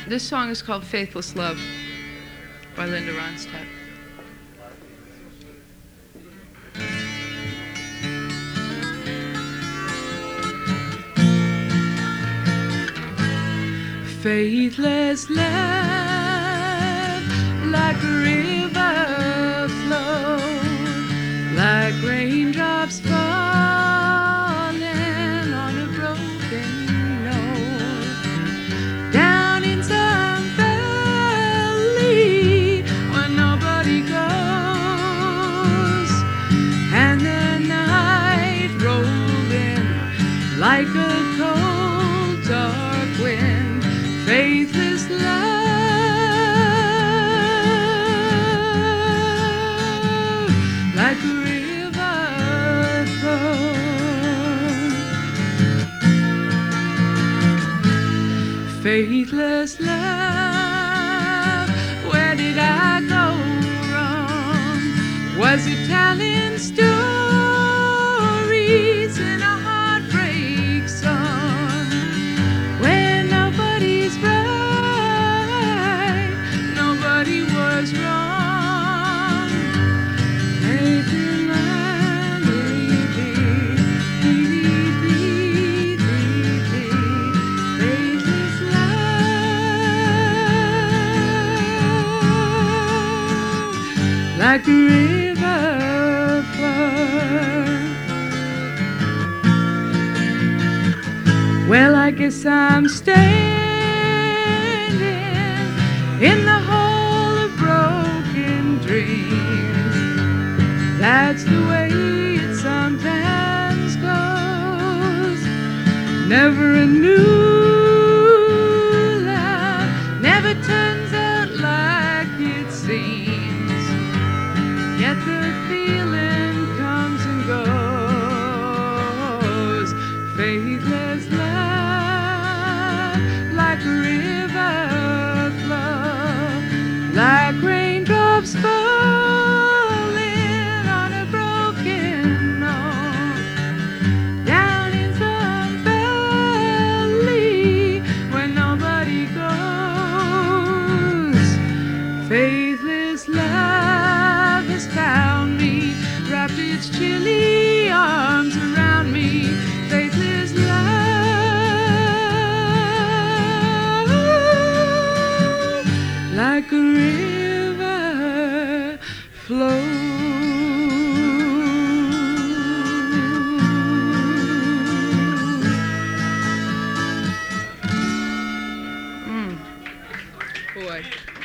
This song is called Faithless Love by Linda Ronstadt. Faithless love, like a river flow, like raindrops falling on a broken note, down in some valley where nobody goes, and the night rolled in like a cold dark wind. Faithless love, like a river flows. Faithless love, where did I go wrong? Was it telling stories in a heartbreak song? When nobody's right, nobody was wrong. Faithless love, faithless love, like a river flows. Well, I guess I'm standing in the hole of broken dreams. That's the way it sometimes goes. Never a new love, never turns out like it seems. Yet the feeling comes and goes. Faithless love, like a river flow, like raindrops falling on a broken note, down in some valley where nobody goes. Faithless love has found me, wrapped its chilly arms around me. Faithless love, like a river flows. Boy.